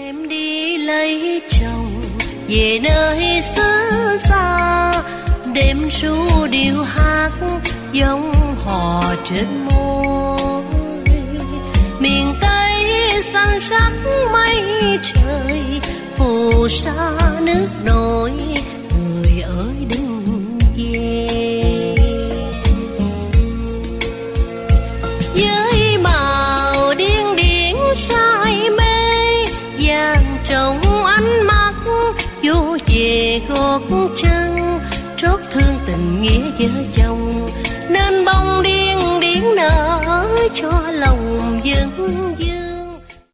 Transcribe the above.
em đi lấy chồng về nơi xứ xa, đêm ru điệu hát giống hò trên môi. Miền Tây san sắc mây trời, phù sa nước nổi, người ơi đừng về. Với màu điên điển say mê, vàng trong ánh mắt vô về gót chân, trót thương tình nghĩa vợ chồng, nên bông điên điển nở cho lòng dân.